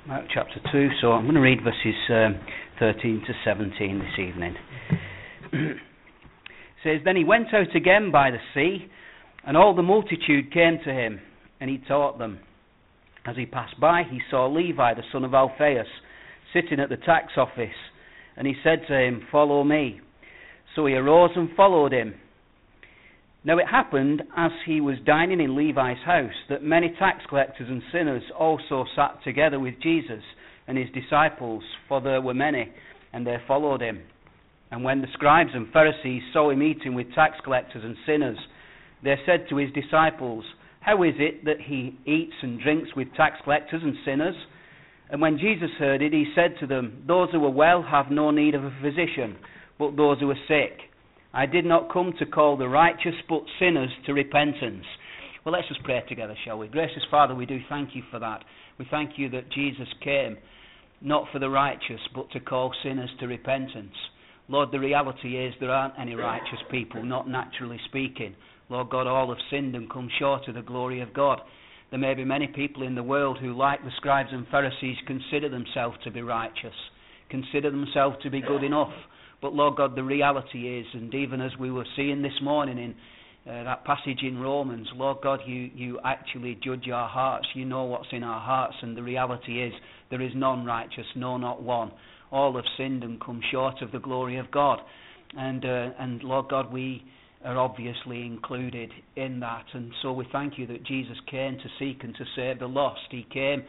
Mark chapter 2, so I'm going to read verses 13 to 17 this evening. It says, Then he went out again by the sea, and all the multitude came to him, and he taught them. As he passed by, he saw Levi, the son of Alphaeus, sitting at the tax office, and he said to him, Follow me. So he arose and followed him. Now it happened, as he was dining in Levi's house, that many tax collectors and sinners also sat together with Jesus and his disciples, for there were many, and they followed him. And when the scribes and Pharisees saw him eating with tax collectors and sinners, they said to his disciples, How is it that he eats and drinks with tax collectors and sinners? And when Jesus heard it, he said to them, Those who are well have no need of a physician, but those who are sick. I did not come to call the righteous, but sinners to repentance. Well, let's just pray together, shall we? Gracious Father, we do thank you for that. We thank you that Jesus came, not for the righteous, but to call sinners to repentance. Lord, the reality is there aren't any righteous people, not naturally speaking. Lord God, all have sinned and come short of the glory of God. There may be many people in the world who, like the scribes and Pharisees, consider themselves to be righteous, consider themselves to be good enough. But Lord God, the reality is, and even as we were seeing this morning in that passage in Romans, Lord God, you actually judge our hearts. You know what's in our hearts, and the reality is there is none righteous, no, not one. All have sinned and come short of the glory of God. And Lord God, we are obviously included in that. And so we thank you that Jesus came to seek and to save the lost. He came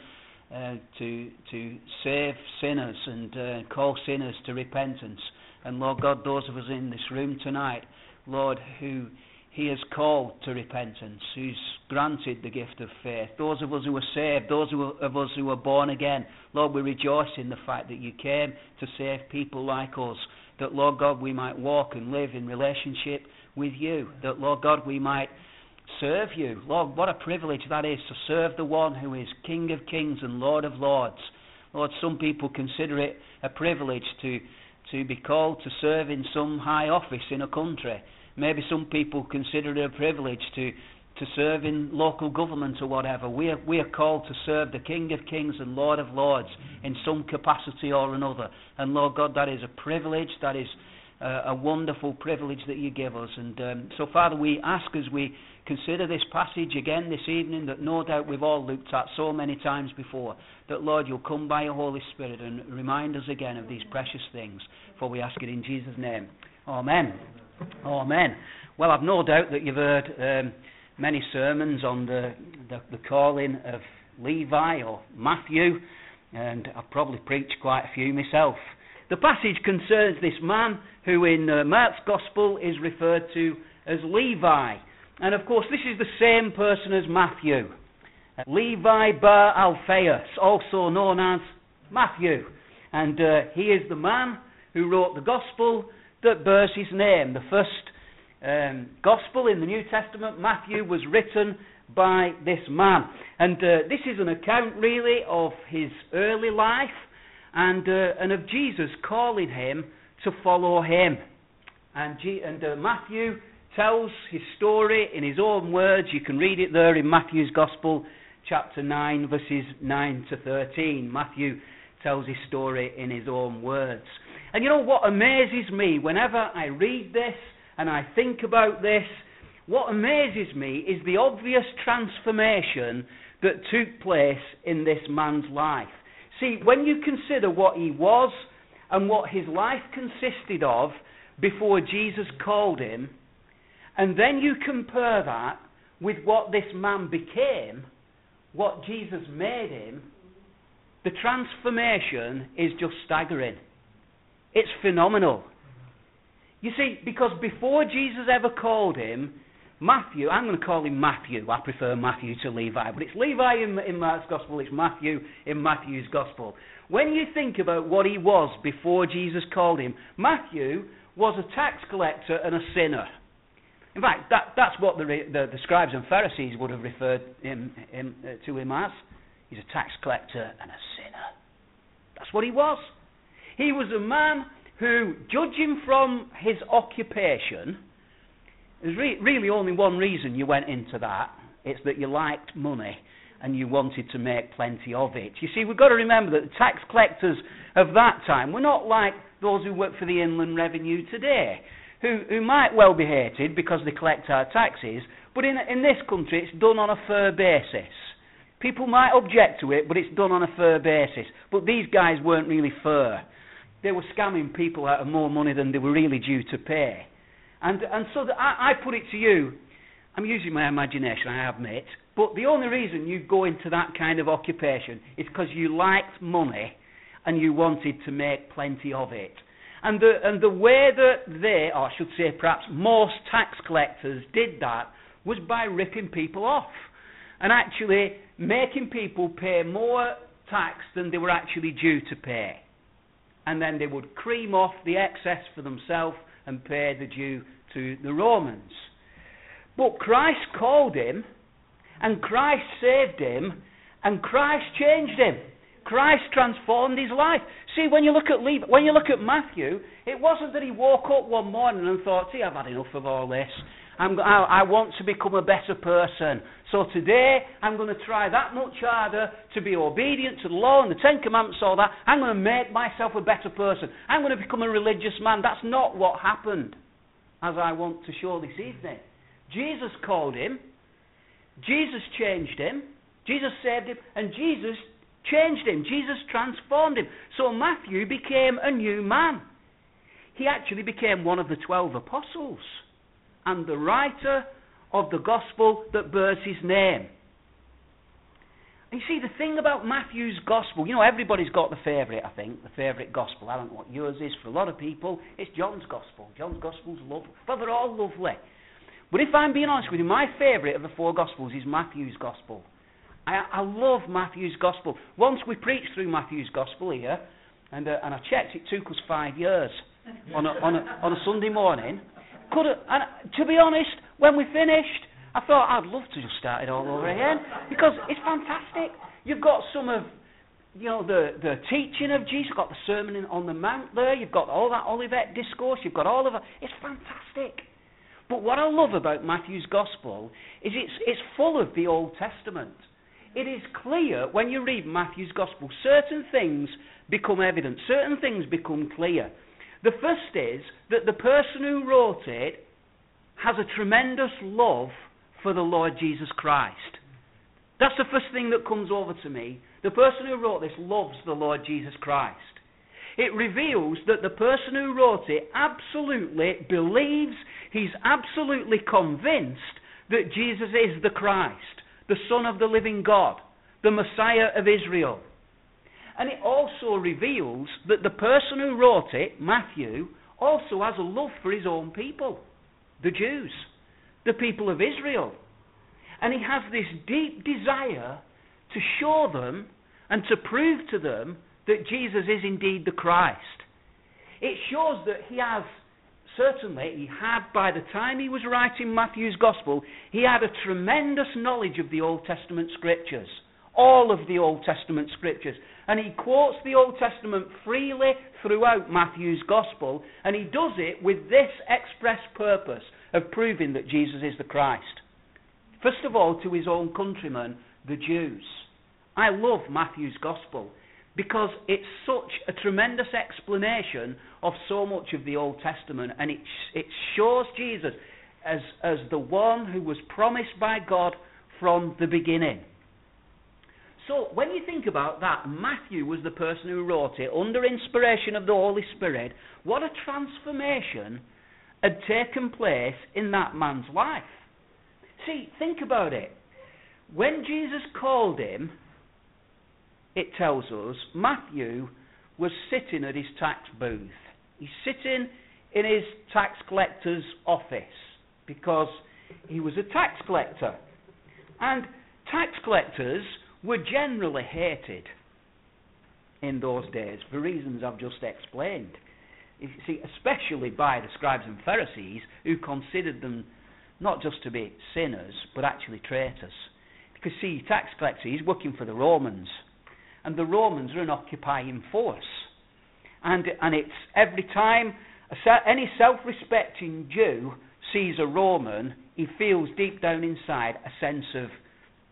to save sinners and call sinners to repentance. And Lord God, those of us in this room tonight, Lord, who he has called to repentance, who's granted the gift of faith, those of us who are saved, those of us who are born again, Lord, we rejoice in the fact that you came to save people like us, that, Lord God, we might walk and live in relationship with you, that, Lord God, we might serve you. Lord, what a privilege that is to serve the one who is King of kings and Lord of lords. Lord, some people consider it a privilege to be called to serve in some high office in a country. Maybe some people consider it a privilege to serve in local government or whatever. We are called to serve the King of Kings and Lord of Lords in some capacity or another. And Lord God, that is a privilege, that is a wonderful privilege that you give us. And so Father, we ask as we consider this passage again this evening that no doubt we've all looked at so many times before, that Lord, you'll come by your Holy Spirit and remind us again of these precious things, for we ask it in Jesus' name. Amen. Amen. Well, I've no doubt that you've heard many sermons on the calling of Levi or Matthew, and I've probably preached quite a few myself. The passage concerns this man who in Mark's Gospel is referred to as Levi. And of course, this is the same person as Matthew. Levi bar Alphaeus, also known as Matthew. And he is the man who wrote the Gospel that bears his name. The first Gospel in the New Testament, Matthew, was written by this man. And this is an account really of his early life and of Jesus calling him to follow him. And Matthew tells his story in his own words. You can read it there in Matthew's Gospel, chapter 9, verses 9 to 13. Matthew tells his story in his own words. And you know what amazes me whenever I read this and I think about this? What amazes me is the obvious transformation that took place in this man's life. See, when you consider what he was and what his life consisted of before Jesus called him, and then you compare that with what this man became, what Jesus made him, the transformation is just staggering. It's phenomenal. You see, because before Jesus ever called him, Matthew, I'm going to call him Matthew. I prefer Matthew to Levi, but it's Levi in Mark's Gospel, it's Matthew in Matthew's Gospel. When you think about what he was before Jesus called him, Matthew was a tax collector and a sinner. In fact, that's what the scribes and Pharisees would have referred to him as. He's a tax collector and a sinner. That's what he was. He was a man who, judging from his occupation, there's really only one reason you went into that. It's that you liked money. and you wanted to make plenty of it. You see, we've got to remember that the tax collectors of that time were not like those who work for the Inland Revenue today, who might well be hated because they collect our taxes, but in this country it's done on a fair basis. People might object to it, but it's done on a fair basis. But these guys weren't really fair. They were scamming people out of more money than they were really due to pay. And so I put it to you, I'm using my imagination, I admit, but the only reason you go into that kind of occupation is because you liked money and you wanted to make plenty of it. And the way that they, or I should say perhaps most tax collectors did that, was by ripping people off and actually making people pay more tax than they were actually due to pay. And then they would cream off the excess for themselves and pay the due to the Romans. But Christ called him, and Christ saved him, and Christ changed him. Christ transformed his life. See, when you look at Matthew, it wasn't that he woke up one morning and thought, "See, I've had enough of all this. I want to become a better person. So today, I'm going to try that much harder to be obedient to the law and the Ten Commandments, all that. I'm going to make myself a better person. I'm going to become a religious man." That's not what happened, as I want to show this evening. Jesus called him, Jesus changed him, Jesus saved him, and Jesus changed him. Jesus transformed him. So Matthew became a new man. He actually became one of the 12 apostles and the writer of the gospel that bears his name. And you see, the thing about Matthew's gospel, everybody's got the favourite, I think, the favourite gospel. I don't know what yours is. For a lot of people, it's John's gospel. John's gospel's lovely. Well, they're all lovely. But if I'm being honest with you, my favourite of the 4 gospels is Matthew's gospel. I love Matthew's gospel. Once we preached through Matthew's gospel here, and I checked, it took us 5 years on a Sunday morning. And to be honest, when we finished, I thought I'd love to just start it all over again, because it's fantastic. You've got some of the teaching of Jesus. You've got the Sermon on the Mount there. You've got all that Olivet discourse. You've got all of it. It's fantastic. But what I love about Matthew's gospel is it's full of the Old Testament. It is clear when you read Matthew's gospel, certain things become evident, certain things become clear. The first is that the person who wrote it has a tremendous love for the Lord Jesus Christ. That's the first thing that comes over to me. The person who wrote this loves the Lord Jesus Christ. It reveals that the person who wrote it absolutely believes, he's absolutely convinced that Jesus is the Christ, the Son of the living God, the Messiah of Israel. And it also reveals that the person who wrote it, Matthew, also has a love for his own people, the Jews, the people of Israel. And he has this deep desire to show them and to prove to them that Jesus is indeed the Christ. It shows that he had, by the time he was writing Matthew's Gospel, he had a tremendous knowledge of the Old Testament Scriptures. All of the Old Testament Scriptures. And he quotes the Old Testament freely throughout Matthew's Gospel, and he does it with this express purpose of proving that Jesus is the Christ. First of all, to his own countrymen, the Jews. I love Matthew's Gospel because it's such a tremendous explanation of so much of the Old Testament, and it shows Jesus as the one who was promised by God from the beginning. So when you think about that, Matthew was the person who wrote it under inspiration of the Holy Spirit. What a transformation had taken place in that man's life. See, think about it. When Jesus called him, it tells us, Matthew was sitting at his tax booth. He's sitting in his tax collector's office because he was a tax collector. And tax collectors were generally hated in those days for reasons I've just explained. You see, especially by the scribes and Pharisees, who considered them not just to be sinners, but actually traitors. Because see, tax collector, he's working for the Romans, and the Romans are an occupying force. And it's every time any self-respecting Jew sees a Roman, he feels deep down inside a sense of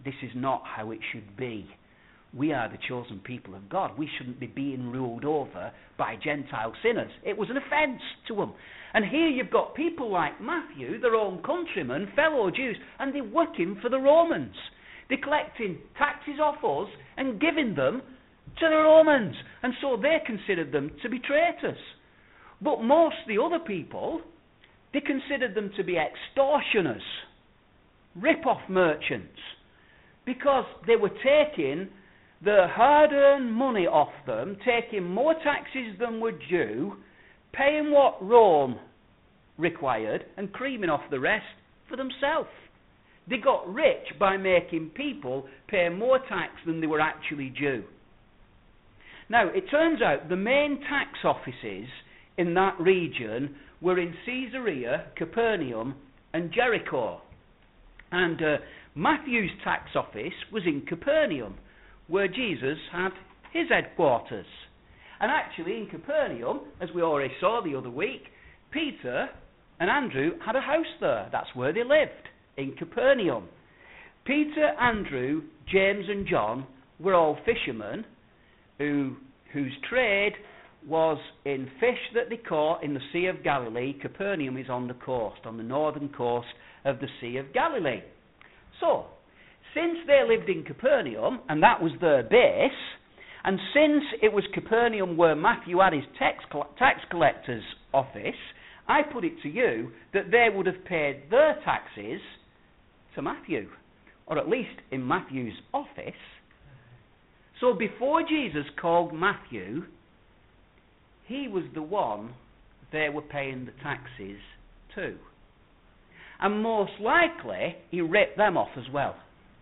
this is not how it should be. We are the chosen people of God. We shouldn't be being ruled over by Gentile sinners. It was an offence to them. And here you've got people like Matthew, their own countrymen, fellow Jews, and they're working for the Romans. They're collecting taxes off us and giving them to the Romans. And so they considered them to be traitors. But most of the other people, they considered them to be extortioners, rip-off merchants, because they were taking the hard-earned money off them, taking more taxes than were due, paying what Rome required, and creaming off the rest for themselves. They got rich by making people pay more tax than they were actually due. Now, it turns out the main tax offices in that region were in Caesarea, Capernaum, and Jericho. And Matthew's tax office was in Capernaum, where Jesus had his headquarters. And actually in Capernaum, as we already saw the other week, Peter and Andrew had a house there. That's where they lived, in Capernaum. Peter, Andrew, James and John were all fishermen whose trade was in fish that they caught in the Sea of Galilee. Capernaum is on the coast, on the northern coast of the Sea of Galilee. So, since they lived in Capernaum, and that was their base, and since it was Capernaum where Matthew had his tax collector's office, I put it to you that they would have paid their taxes to Matthew, or at least in Matthew's office. So before Jesus called Matthew, he was the one they were paying the taxes to. And most likely, he ripped them off as well.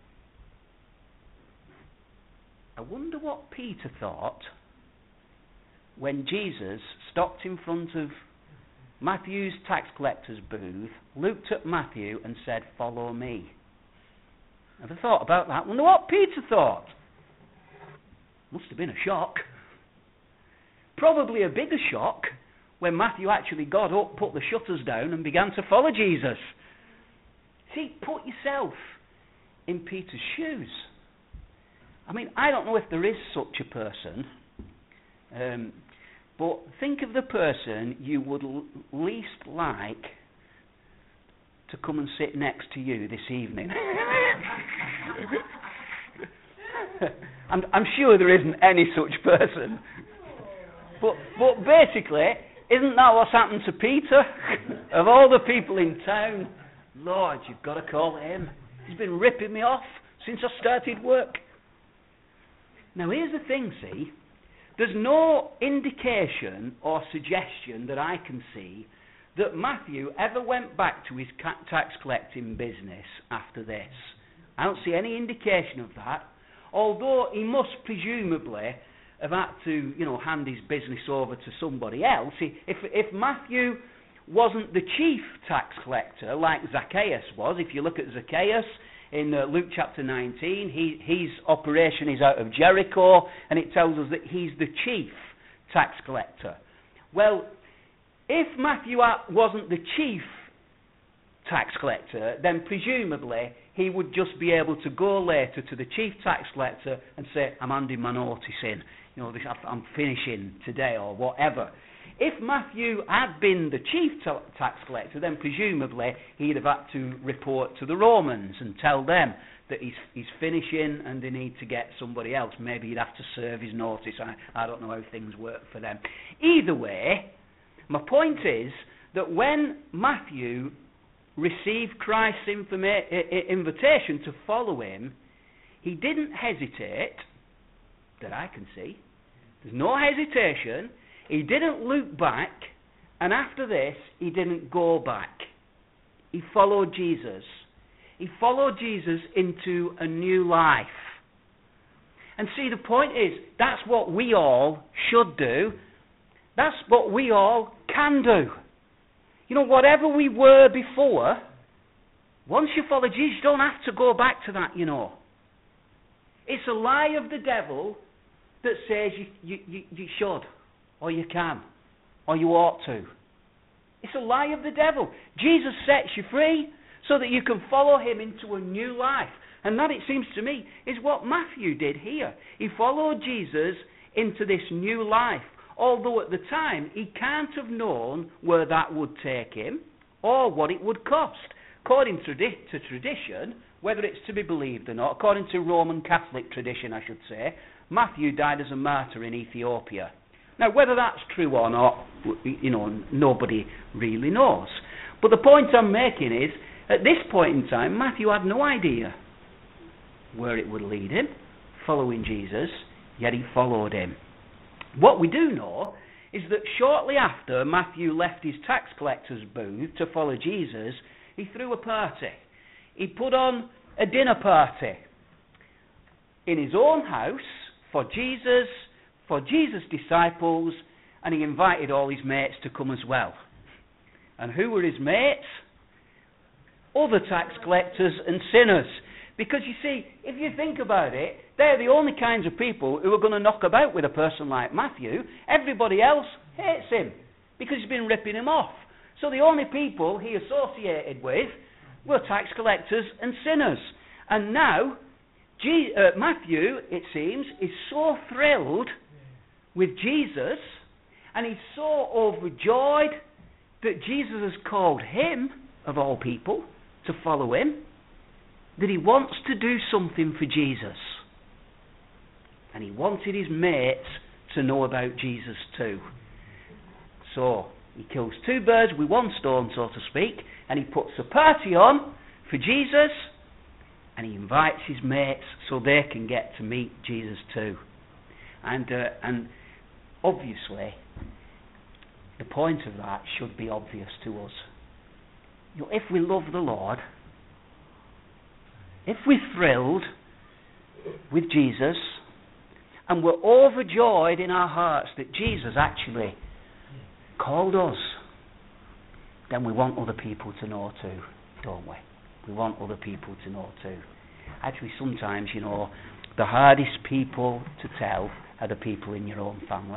I wonder what Peter thought when Jesus stopped in front of Matthew's tax collector's booth, looked at Matthew and said, "Follow me." Ever thought about that? I wonder what Peter thought. Must have been a shock. Probably a bigger shock when Matthew actually got up, put the shutters down and began to follow Jesus. See, put yourself in Peter's shoes. I mean, I don't know if there is such a person, but think of the person you would least like to come and sit next to you this evening. I'm sure there isn't any such person. But basically, isn't that what's happened to Peter? Of all the people in town, Lord, you've got to call him. He's been ripping me off since I started work. Now here's the thing, see, there's no indication or suggestion that I can see that Matthew ever went back to his tax collecting business after this. I don't see any indication of that, although he must presumably have had to, hand his business over to somebody else. If Matthew wasn't the chief tax collector like Zacchaeus was, if you look at Zacchaeus, in Luke chapter 19, his operation is out of Jericho, and it tells us that he's the chief tax collector. Well, if Matthew wasn't the chief tax collector, then presumably he would just be able to go later to the chief tax collector and say, "I'm handing my notice in. I'm finishing today," or whatever. If Matthew had been the chief tax collector, then presumably he'd have had to report to the Romans and tell them that he's finishing and they need to get somebody else. Maybe he'd have to serve his notice. I don't know how things work for them. Either way, my point is that when Matthew received Christ's invitation to follow him, he didn't hesitate, that I can see. There's no hesitation. He didn't look back, and after this, he didn't go back. He followed Jesus. He followed Jesus into a new life. And see, the point is, that's what we all should do. That's what we all can do. Whatever we were before, once you follow Jesus, you don't have to go back to that, It's a lie of the devil that says you should, or you can, or you ought to. It's a lie of the devil. Jesus sets you free so that you can follow him into a new life, And that, it seems to me, is what Matthew did here. He followed Jesus into this new life, although at the time he can't have known where that would take him or what it would cost. According to tradition, whether it's to be believed or not, according to Roman Catholic tradition, I should say, Matthew died as a martyr in Ethiopia. Now, whether that's true or not, nobody really knows. But the point I'm making is, at this point in time, Matthew had no idea where it would lead him, following Jesus, yet he followed him. What we do know is that shortly after Matthew left his tax collector's booth to follow Jesus, he threw a party. He put on a dinner party in his own house for Jesus' disciples, and he invited all his mates to come as well. And who were his mates? Other tax collectors and sinners. Because you see, if you think about it, they're the only kinds of people who are going to knock about with a person like Matthew. Everybody else hates him because he's been ripping him off. So the only people he associated with were tax collectors and sinners. And now, Matthew, it seems, is so thrilled with Jesus, and he's so overjoyed that Jesus has called him, of all people, to follow him, that he wants to do something for Jesus. And he wanted his mates to know about Jesus too. So he kills two birds with one stone, so to speak, and he puts a party on for Jesus, and he invites his mates so they can get to meet Jesus too. And obviously, the point of that should be obvious to us. If we love the Lord, if we're thrilled with Jesus, and we're overjoyed in our hearts that Jesus actually called us, then we want other people to know too, don't we? We want other people to know too. Actually, sometimes, the hardest people to tell are the people in your own family.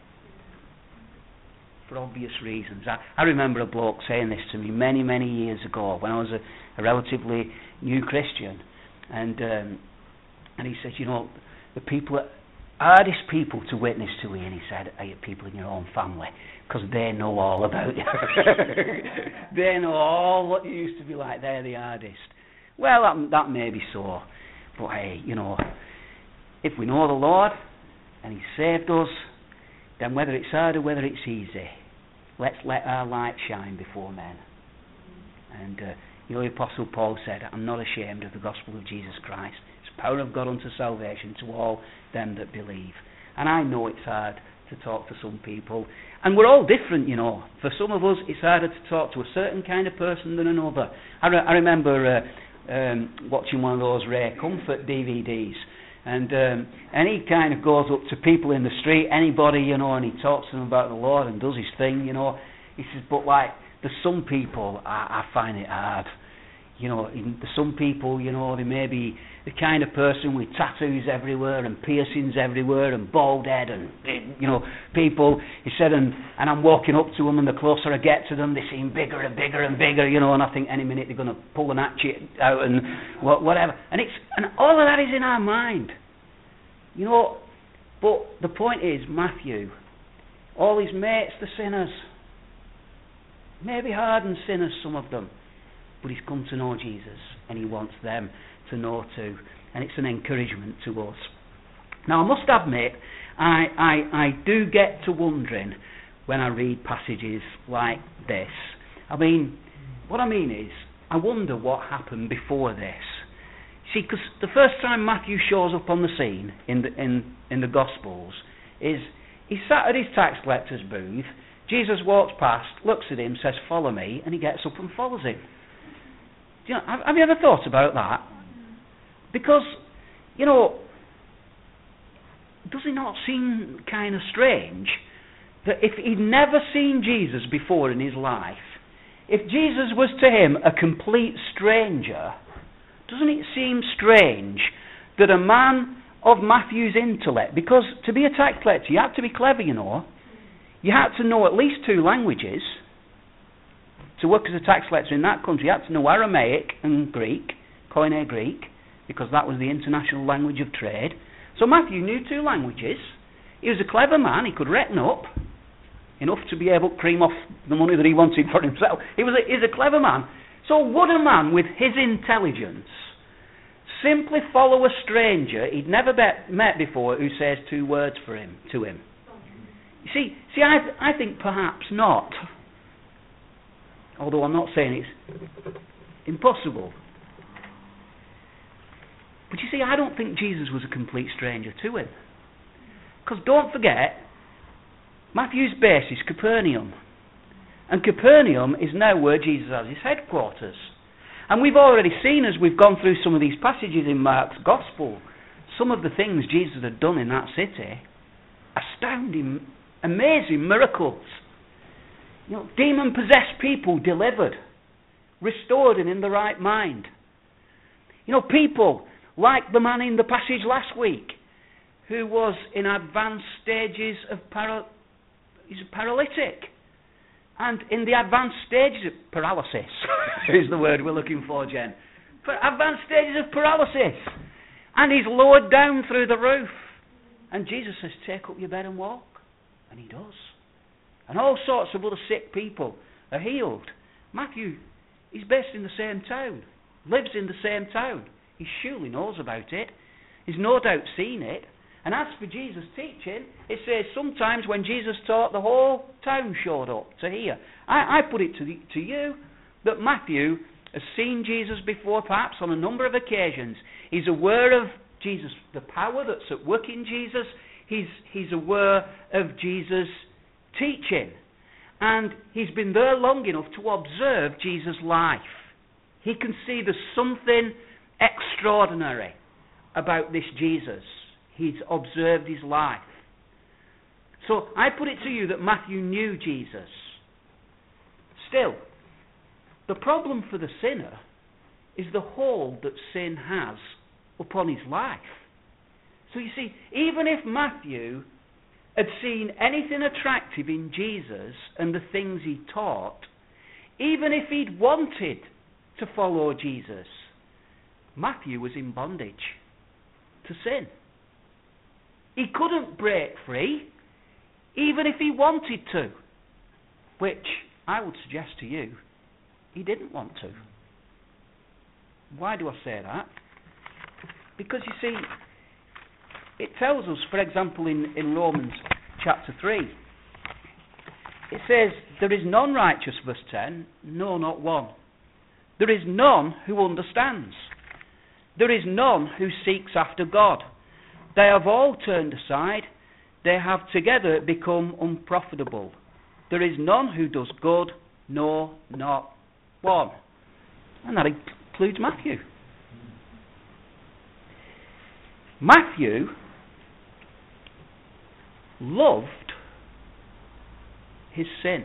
For obvious reasons. I remember a bloke saying this to me many, many years ago when I was a relatively new Christian. And he said, the hardest people to witness to, Ian, he said, are your people in your own family, because they know all about you. They know all what you used to be like. They're the hardest. Well, that may be so. But hey, if we know the Lord and He saved us, then whether it's hard or whether it's easy, let's let our light shine before men. And the Apostle Paul said, I'm not ashamed of the gospel of Jesus Christ. It's the power of God unto salvation to all them that believe. And I know it's hard to talk to some people. And we're all different, For some of us, it's harder to talk to a certain kind of person than another. I remember watching one of those Ray Comfort DVDs. And he kind of goes up to people in the street, anybody, and he talks to them about the Lord and does his thing, He says, but there's some people, I find it hard. There's some people, they may be the kind of person with tattoos everywhere and piercings everywhere and bald head and, people, he said, and I'm walking up to them, and the closer I get to them, they seem bigger and bigger and bigger, and I think any minute they're going to pull an hatchet out and whatever. And all of that is in our mind. But the point is, Matthew, all his mates, the sinners, maybe hardened sinners, some of them, but he's come to know Jesus, and he wants them to know too, and it's an encouragement to us. Now, I must admit, I do get to wondering when I read passages like this. What I mean is, I wonder what happened before this. See, because the first time Matthew shows up on the scene in the Gospels is he's sat at his tax collector's booth. Jesus walks past, looks at him, says, "Follow me," and he gets up and follows him. Have you ever thought about that? Because, does it not seem kind of strange that if he'd never seen Jesus before in his life, if Jesus was to him a complete stranger, doesn't it seem strange that a man of Matthew's intellect, because to be a tax collector, you had to be clever, you had to know at least 2 languages. To work as a tax collector in that country, you had to know Aramaic and Greek, Koine Greek, because that was the international language of trade. So Matthew knew 2 languages. He was a clever man. He could reckon up enough to be able to cream off the money that he wanted for himself. He's a clever man. So would a man with his intelligence simply follow a stranger he'd never met before who says 2 words to him? You see, I think perhaps not. Although I'm not saying it's impossible. But you see, I don't think Jesus was a complete stranger to him. Because don't forget, Matthew's base is Capernaum. And Capernaum is now where Jesus has his headquarters. And we've already seen, as we've gone through some of these passages in Mark's Gospel, some of the things Jesus had done in that city. Astounding, amazing miracles. Demon-possessed people delivered, restored and in the right mind. People like the man in the passage last week, who was in advanced stages of he's a paralytic. And in the advanced stages of paralysis, is the word we're looking for, Jen. Advanced stages of paralysis. And he's lowered down through the roof. And Jesus says, take up your bed and walk. And he does. And all sorts of other sick people are healed. Matthew, he's based in the same town, lives in the same town. He surely knows about it. He's no doubt seen it. And as for Jesus' teaching, it says sometimes when Jesus taught, the whole town showed up to hear. I put it to you that Matthew has seen Jesus before, perhaps on a number of occasions. He's aware of Jesus, the power that's at work in Jesus. He's aware of Jesus' teaching. And he's been there long enough to observe Jesus' life. He can see there's something extraordinary about this Jesus. He's observed his life. So I put it to you that Matthew knew Jesus. Still, the problem for the sinner is the hold that sin has upon his life. So you see, even if Matthew had seen anything attractive in Jesus and the things he taught, even if he'd wanted to follow Jesus, Matthew was in bondage to sin. He couldn't break free, even if he wanted to, which I would suggest to you, he didn't want to. Why do I say that? Because you see, it tells us, for example, in Romans chapter 3, it says, there is none righteous, verse 10, no, not one. There is none who understands. There is none who seeks after God. They have all turned aside. They have together become unprofitable. There is none who does good, no, not one. And that includes Matthew. Matthew loved his sin.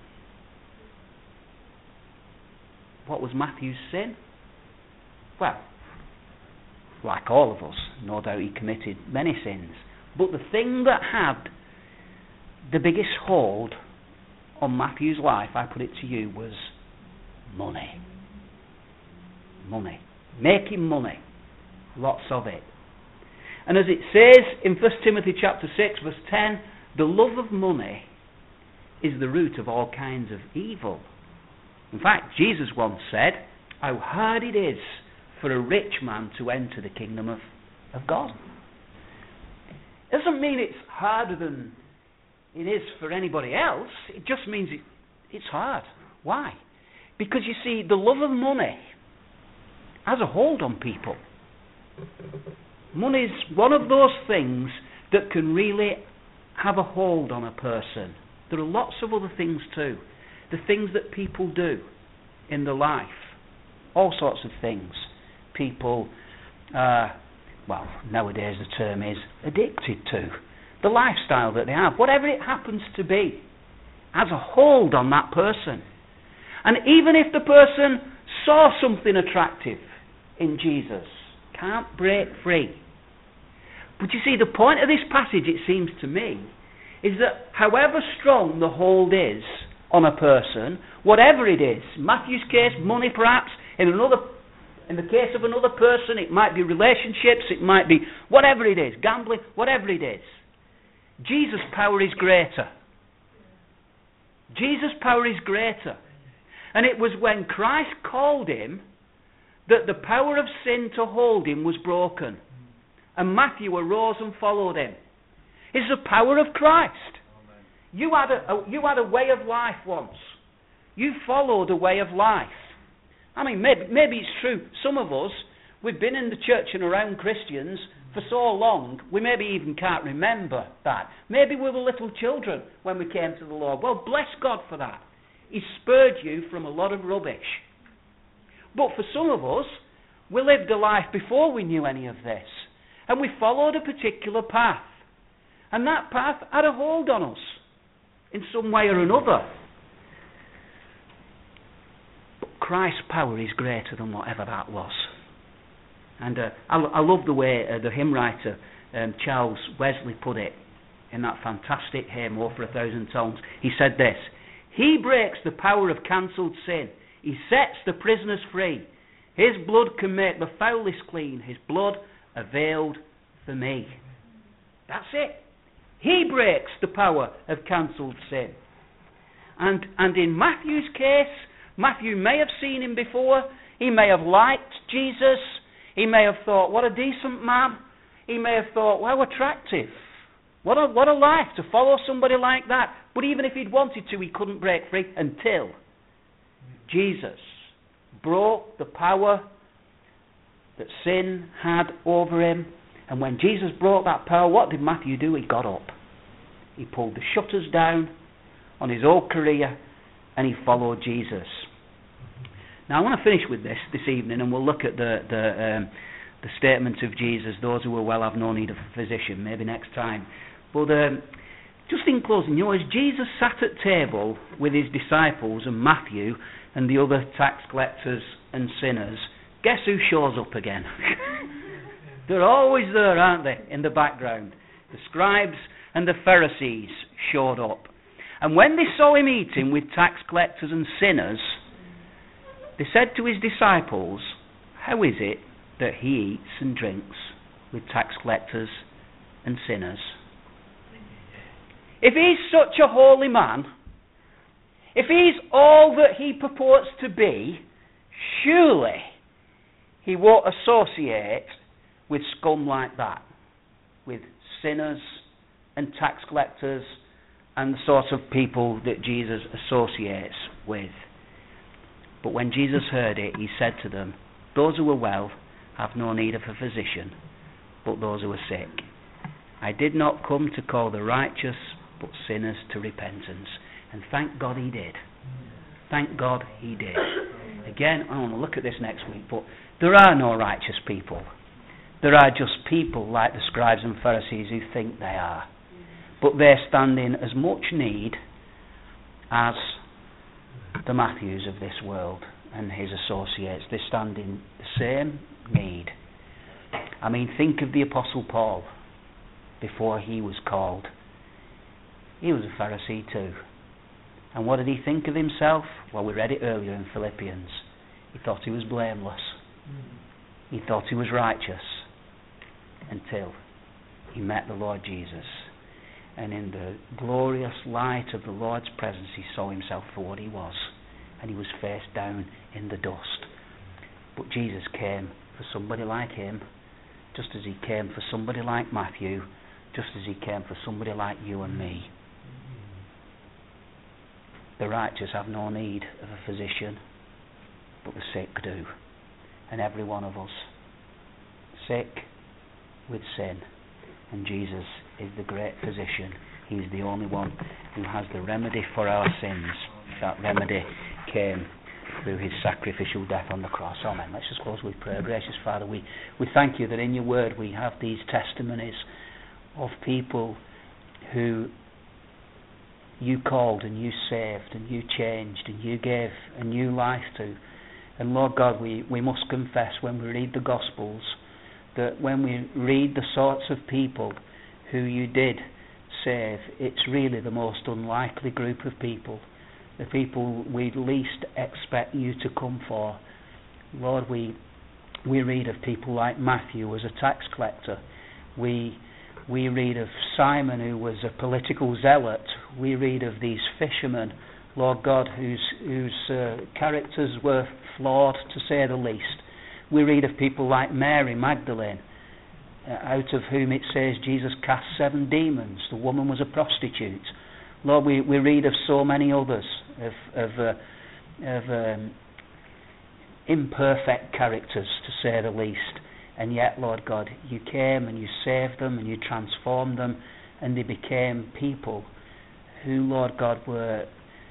What was Matthew's sin? Well, like all of us, no doubt he committed many sins. But the thing that had the biggest hold on Matthew's life, I put it to you, was money. Money. Making money. Lots of it. And as it says in 1 Timothy chapter 6, verse 10, the love of money is the root of all kinds of evil. In fact, Jesus once said, how hard it is for a rich man to enter the kingdom of God. It doesn't mean it's harder than it is for anybody else. It just means it's hard. Why? Because you see, the love of money has a hold on people. Money is one of those things that can really have a hold on a person. There are lots of other things too. The things that people do in their life. All sorts of things. People, nowadays the term is addicted to. The lifestyle that they have, whatever it happens to be, has a hold on that person. And even if the person saw something attractive in Jesus, can't break free. But you see, the point of this passage, it seems to me, is that however strong the hold is on a person, whatever it is, in Matthew's case, money perhaps, in another In the case of another person, it might be relationships, it might be whatever it is, gambling, whatever it is. Jesus' power is greater. Jesus' power is greater. And it was when Christ called him that the power of sin to hold him was broken. And Matthew arose and followed him. It's the power of Christ. You had a way of life once. You followed a way of life. I mean, maybe it's true. Some of us, we've been in the church and around Christians for so long, we maybe even can't remember that. Maybe we were little children when we came to the Lord. Well, bless God for that. He spurred you from a lot of rubbish. But for some of us, we lived a life before we knew any of this. And we followed a particular path. And that path had a hold on us in some way or another. But Christ's power is greater than whatever that was. And I love the way the hymn writer Charles Wesley put it in that fantastic hymn, "Oh, for 1,000 Tones." He said this: "He breaks the power of cancelled sin. He sets the prisoners free. His blood can make the foulest clean. His blood availed for me." That's it. He breaks the power of cancelled sin. And in Matthew's case, Matthew may have seen him before. He may have liked Jesus. He may have thought, what a decent man. He may have thought, how attractive. What a life to follow somebody like that. But even if he'd wanted to, he couldn't break free until Jesus broke the power that sin had over him. And when Jesus broke that power, what did Matthew do? He got up. He pulled the shutters down on his whole career and he followed Jesus. Now I want to finish with this evening, and we'll look at the statement of Jesus, "Those who are well have no need of a physician," maybe next time. But just in closing, as Jesus sat at table with his disciples and Matthew and the other tax collectors and sinners, guess who shows up again? They're always there, aren't they, in the background? The scribes and the Pharisees showed up. And when they saw him eating with tax collectors and sinners, they said to his disciples, "How is it that he eats and drinks with tax collectors and sinners?" If he's such a holy man, if he's all that he purports to be, surely he won't associate with scum like that, with sinners and tax collectors and the sort of people that Jesus associates with. But when Jesus heard it, he said to them, "Those who are well have no need of a physician, but those who are sick. I did not come to call the righteous, but sinners to repentance." And thank God he did. Thank God he did. Again, I want to look at this next week, but there are no righteous people. There are just people like the scribes and Pharisees who think they are. But they stand in as much need as the Matthews of this world and his associates. They stand in the same need. I mean, think of the Apostle Paul before he was called. He was a Pharisee too. And what did he think of himself? Well, we read it earlier in Philippians. He thought he was blameless. He thought he was righteous until he met the Lord Jesus. And in the glorious light of the Lord's presence, he saw himself for what he was. And he was face down in the dust. But Jesus came for somebody like him, just as he came for somebody like Matthew, just as he came for somebody like you and me. The righteous have no need of a physician, but the sick do. And every one of us, sick with sin. And Jesus is the great physician. He's the only one who has the remedy for our sins. That remedy came through his sacrificial death on the cross. Amen. Let's just close with prayer. Gracious Father, we thank you that in your word we have these testimonies of people who you called and you saved and you changed and you gave a new life to. And Lord God, we must confess when we read the Gospels that when we read the sorts of people who you did save, it's really the most unlikely group of people, the people we'd least expect you to come for. Lord, we We read of people like Matthew, who was a tax collector. We read of Simon, who was a political zealot. We read of these fishermen, Lord God, whose characters were flawed, to say the least. We read of people like Mary Magdalene, out of whom it says Jesus cast 7 demons. The woman was a prostitute. Lord, we read of so many others, of imperfect characters, to say the least. And yet, Lord God, you came and you saved them and you transformed them, and they became people who, Lord God, were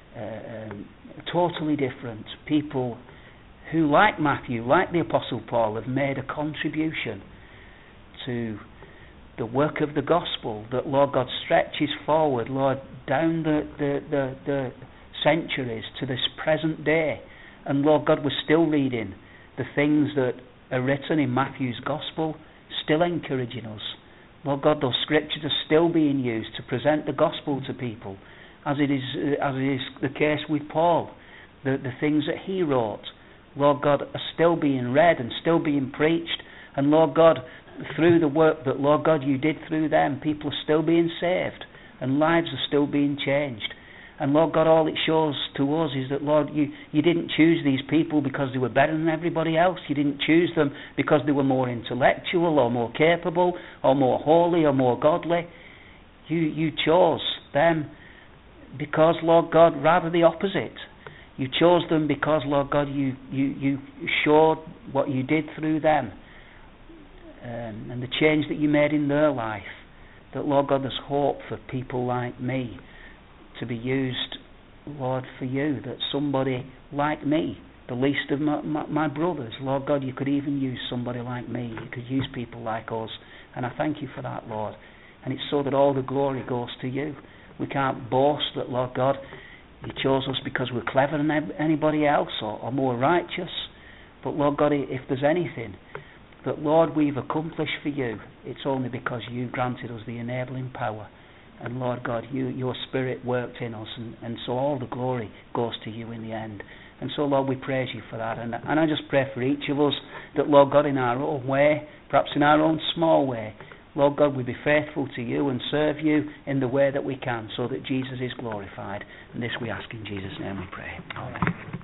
totally different. People who, like Matthew, like the Apostle Paul, have made a contribution to the work of the gospel that, Lord God, stretches forward, Lord, down the centuries to this present day. And Lord God, we're still reading the things that are written in Matthew's gospel, still encouraging us. Lord God, those scriptures are still being used to present the gospel to people, as it is the case with Paul. The things that he wrote, Lord God, are still being read and still being preached. And Lord God, through the work that, Lord God, you did through them, people are still being saved and lives are still being changed. And Lord God, all it shows to us is that, Lord, you didn't choose these people because they were better than everybody else. You didn't choose them because they were more intellectual or more capable or more holy or more godly. You chose them because, Lord God, rather the opposite. You chose them because, Lord God, you showed what you did through them, and the change that you made in their life. That, Lord God, there's hope for people like me to be used, Lord, for you. That somebody like me, the least of my brothers, Lord God, you could even use somebody like me. You could use people like us. And I thank you for that, Lord. And it's so that all the glory goes to you. We can't boast that, Lord God, you chose us because we're clever than anybody else or more righteous. But, Lord God, if there's anything that, Lord, we've accomplished for you, it's only because you granted us the enabling power. And, Lord God, your Spirit worked in us, and so all the glory goes to you in the end. And so, Lord, we praise you for that. And I just pray for each of us that, Lord God, in our own way, perhaps in our own small way, Lord God, we be faithful to you and serve you in the way that we can, so that Jesus is glorified. And this we ask in Jesus' name we pray. Amen.